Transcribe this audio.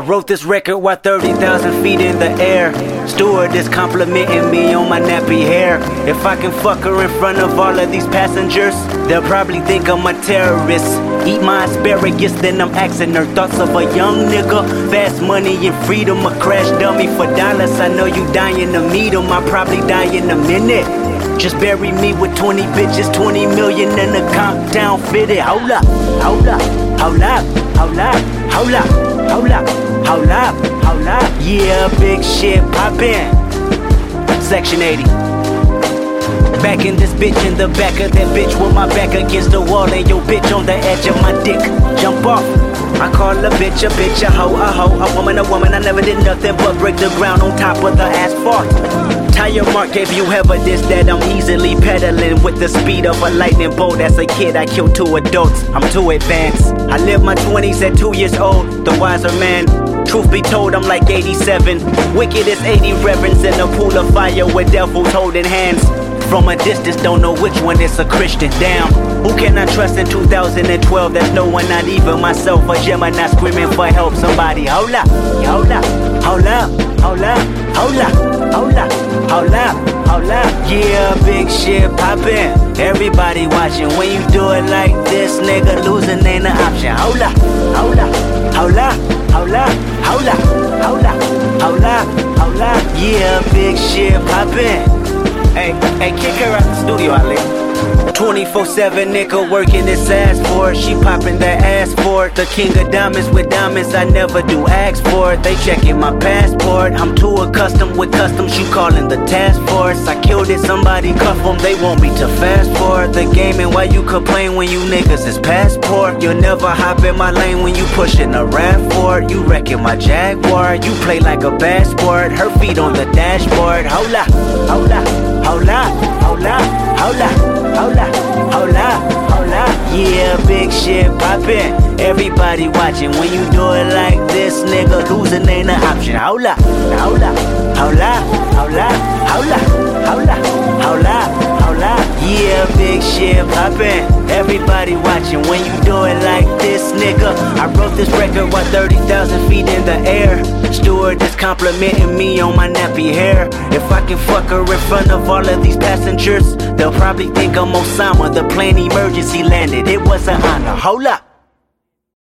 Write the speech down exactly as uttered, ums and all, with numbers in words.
wrote this record while thirty thousand feet in the air. Stewardess complimenting me on my nappy hair. If I can fuck her in front of all of these passengers, they'll probably think I'm a terrorist. Eat my asparagus, then I'm asking her thoughts of a young nigga. Fast money and freedom, a crash dummy for dollars. I know you dying to meet him, I'll probably die in a minute. Just bury me with twenty bitches, twenty million in a compound fitted. Hold up, hold up, hold up, hold up, hold up, hold up, hold up, hold up. Yeah, big shit poppin'. Section eighty. Back in this bitch, in the back of that bitch, with my back against the wall and your bitch on the edge of my dick. Jump off. I call a bitch a bitch, a hoe, a hoe, a woman, a woman. I never did nothing but break the ground on top of the asphalt. Tire mark gave you evidence that I'm easily pedaling with the speed of a lightning bolt. As a kid, I killed two adults. I'm too advanced. I lived my twenties at two years old, the wiser man. Truth be told, I'm like eighty-seven. Wicked as eighty reverends in a pool of fire with devils holding hands. From a distance, don't know which one is a Christian. Damn, who can I trust in two thousand twelve? There's no one, not even myself. A Gemini screaming for help. Somebody, hold up, hold up, hold up, hold up, hold up, hold up, hold up, hold up. Yeah, big shit poppin'. Everybody watching. When you do it like this, nigga, losing ain't an option. Hold up, hold up, hold up, hold up, hold up, hold up, hold up, hold up. Yeah, big shit poppin'. Hey, hey, kick her out the studio, Ali. twenty-four seven nigga working his ass for it. She popping that ass for it. The king of diamonds with diamonds, I never do ask for it. They checking my passport. I'm too accustomed with customs, you calling the task force. I killed it, somebody cuff them, they want me to fast forward the game. And why you complain when you niggas is passport? You'll never hop in my lane when you pushing a RAV Ford. You wrecking my Jaguar, you play like a bad sport. Her feet on the dashboard. Hold up, hold up, hold up, hold up, hold up, hold up, hold up, hold up. Yeah, big shit poppin'. Everybody watching. When you do it like this, nigga, losing ain't an option. Hold up, hold up, hold up, hold up, hold up, hold up, hold up, hold up. Yeah, big shit poppin'. Everybody watching. When you do it like this, nigga. I wrote this record while thirty thousand feet in the air. Stewardess complimenting me on my nappy hair. If I can fuck her in front of all of these passengers, they'll probably think I'm Osama. The plane emergency landed, it was an honor. Hold up.